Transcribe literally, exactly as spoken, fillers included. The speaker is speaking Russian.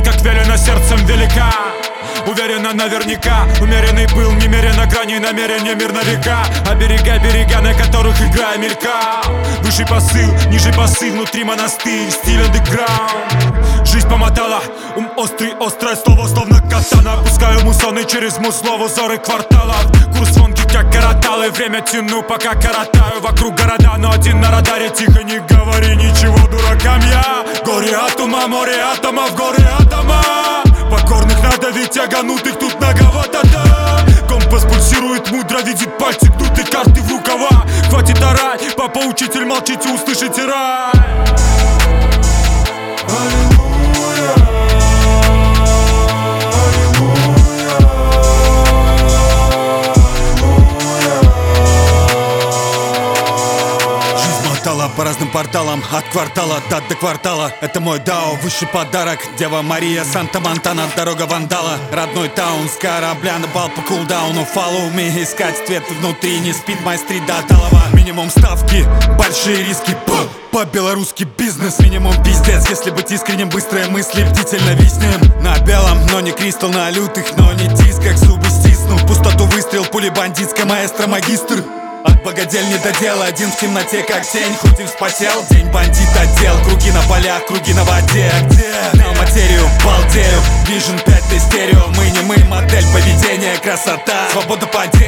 как велено, сердцем велика. Уверенно, наверняка, умеренный был, немерено граней намерения, мир на века. Оберегай берега, на которых игра мелька. Выше посыл, ниже басы, внутри монастырь, стиль андеграунд. Жизнь помотала, ум острый, острое слово, словно катана. Пускаю мусоны через мусло, узоры кварталов. Курс звонкий, как караталы, время тяну, пока коротаю. Вокруг города, но один на радаре. Тихо, не говори ничего дуракам я. Горе атома, море атомов, горы атома. Покорных надавить, тяганутых тут многовато, да. Компас пульсирует мудро, видит пальцы гнуты, карты в рукава. Хватит орать, папа учитель, молчите, услышите рай. По разным порталам, от квартала до, до квартала. Это мой дао, высший подарок. Дева Мария, Санта-Монтана, дорога вандала. Родной таун, с корабля на бал по кулдауну. Follow me, искать цвет внутри. Не спит май стрит до Талова. Минимум ставки, большие риски. По-белорусски бизнес, минимум пиздец. Если быть искренним, быстрые мысли, бдительно виснем. На белом, но не кристалл, на лютых, но не дисках. Зубы стисну, пустоту выстрел, пули бандитская, маэстро, магистр. От богадельни до дела, один в темноте как тень. Хоть и вспотел, день бандит отдел. Круги на полях, круги на воде. Где? На материю, балдею. Vision пять, ты стерео. Мы не мы, модель поведения, красота. Свобода падения.